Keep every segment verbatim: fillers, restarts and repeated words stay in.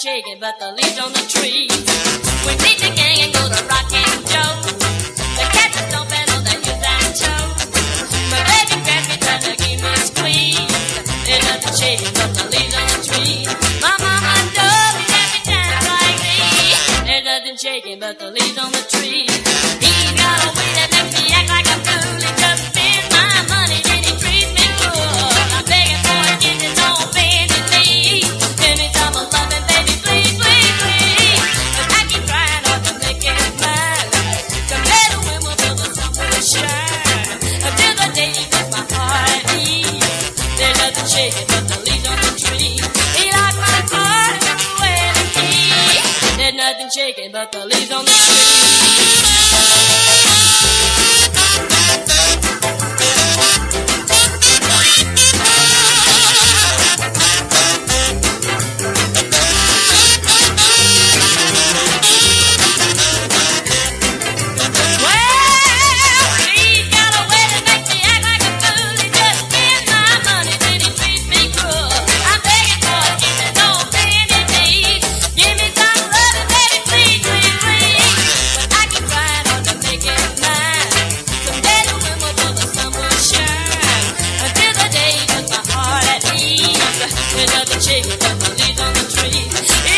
shaking but the leaves on the trees. We meet the gang and go to Rockin' Joe. The cats are stomping on the hills and toes. My baby grabs me trying to give me a squeeze. There's nothing shaking but the leaves on the trees. My mama knows me every time like me. There's nothing shaking but the leaves on the trees. He's got a way that makes me act like a fool. He just spends my money and he treats me cruel. I'm begging for a kiss and don't bend his knee. Give me some of loving, baby, please, please, please. But I keep trying hard to make it mine. Compared to when we'll build the sun will shine. Until the day he puts my heart at ease. There's nothing shaking but the leaves on the tree. He locked my heart away the key. There's nothing shaking but the leaves on the tree.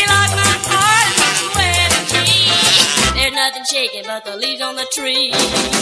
Shaking but the leaves on the tree.